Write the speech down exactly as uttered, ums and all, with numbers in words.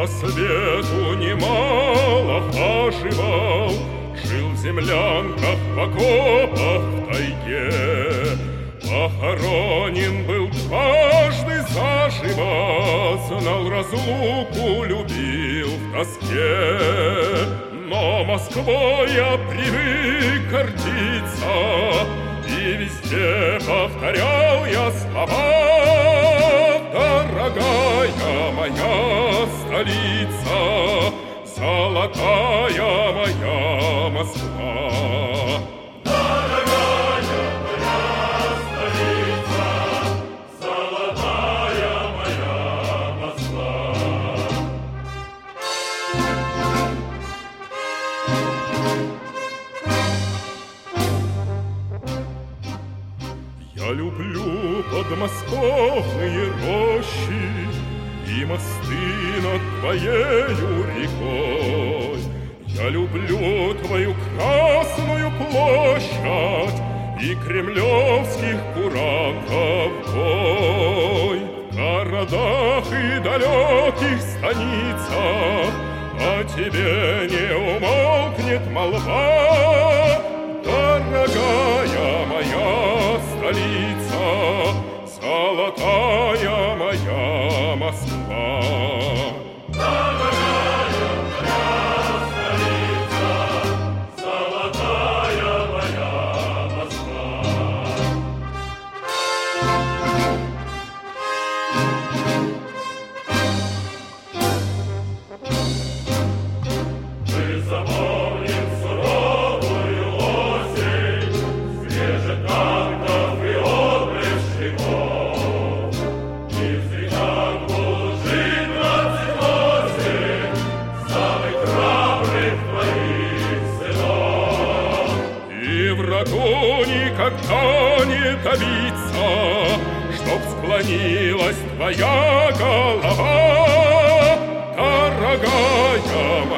По свету немало хаживал, жил в землянках, в окопах, в тайге. Похоронен был каждый заживо, знал разлуку, любил в тоске. Но Москвой я привык гордиться, и везде повторял я слова: дорогая моя столица, золотая моя Москва. Дорогая моя столица, золотая моя Москва. Я люблю подмосковные рощи и мосты над твоею рекой. Я люблю твою Красную площадь и кремлевских курантов бой. В городах и далеких станицах о тебе не умолкнет молва. Дорогая моя столица, золотая моя Москва. Дорогая моя столица, золотая моя Москва. Мы запомним суровую осень, свежих танков и отблеск шагов. И в стрелах будут жить двадцать восемь самых храбрых твоих сынов. И врагу никогда не добиться, чтоб склонилась твоя голова. Дорогая